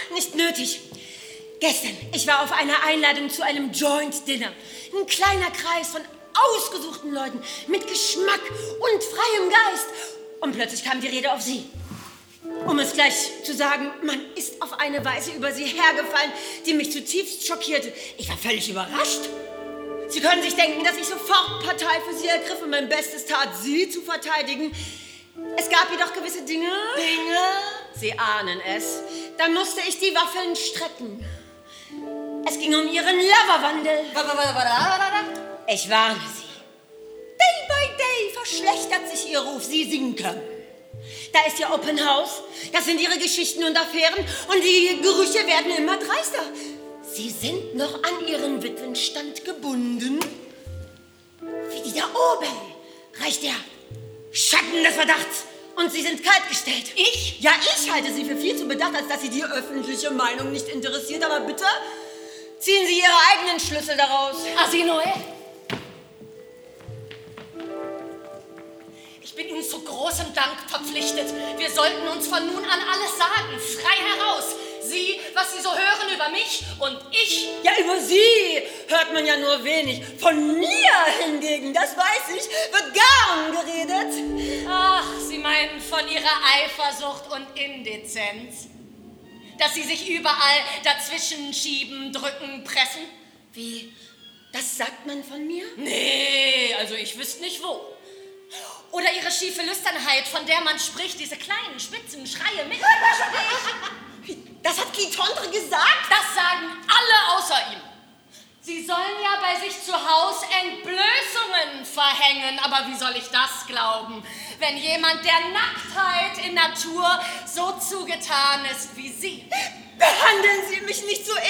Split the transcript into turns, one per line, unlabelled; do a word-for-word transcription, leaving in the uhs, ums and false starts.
nicht nötig. Gestern, ich war auf einer Einladung zu einem Joint-Dinner. Ein kleiner Kreis von ausgesuchten Leuten mit Geschmack und freiem Geist. Und plötzlich kam die Rede auf Sie. Um es gleich zu sagen, man ist auf eine Weise über Sie hergefallen, die mich zutiefst schockierte. Ich war völlig überrascht. Sie können sich denken, dass ich sofort Partei für Sie ergriff und mein Bestes tat, Sie zu verteidigen. Es gab jedoch gewisse Dinge.
Dinge?
Sie ahnen es. Da musste ich die Waffeln strecken. Es ging um Ihren Loverwandel. Ich warne Sie. Day by day verschlechtert sich Ihr Ruf. Sie sinken. Da ist Ihr Open House. Das sind Ihre Geschichten und Affären. Und die Gerüche werden immer dreister. Sie sind noch an Ihren Witwenstand gebunden. Wie die da oben reicht der Schatten des Verdachts. Und Sie sind kaltgestellt.
Ich?
Ja, ich halte Sie für viel zu bedacht, als dass Sie die öffentliche Meinung nicht interessiert. Aber bitte ziehen Sie Ihre eigenen Schlüsse daraus.
Asinoe? Ich bin Ihnen zu großem Dank verpflichtet. Wir sollten uns von nun an alles sagen, frei heraus. Sie, was Sie so hören über mich und ich.
Ja, über Sie hört man ja nur wenig. Von mir hingegen, das weiß ich, wird gern geredet.
Ach, Sie meinen von Ihrer Eifersucht und Indezenz? Dass Sie sich überall dazwischen schieben, drücken, pressen?
Wie? Das sagt man von mir?
Nee, also ich wüsste nicht wo. Oder Ihre schiefe Lüsternheit, von der man spricht, diese kleinen, spitzen Schreie mitten im Gespräch.
Das hat Guy Tendre gesagt?
Das sagen alle außer ihm. Sie sollen ja bei sich zu Hause Entblößungen verhängen, aber wie soll ich das glauben, wenn jemand der Nacktheit in Natur so zugetan ist wie Sie?
Behandeln Sie mich nicht so